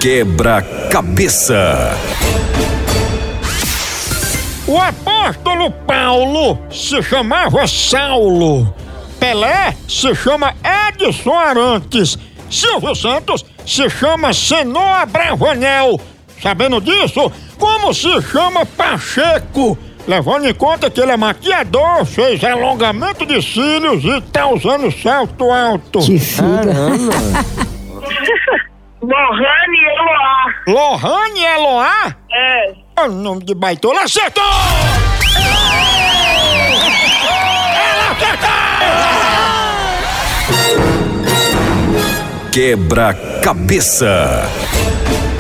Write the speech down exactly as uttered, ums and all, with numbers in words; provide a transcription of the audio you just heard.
Quebra-cabeça. O apóstolo Paulo se chamava Saulo. Pelé se chama Edson Arantes. Silvio Santos se chama Senoa Bravanel. Sabendo disso, como se chama Pacheco? Levando em conta que ele é maquiador, fez alongamento de cílios e tá usando salto alto. Que fila. Lohane Eloá. Lohane Eloá? É. O nome de baitola acertou! Ela acertou! Quebra-cabeça.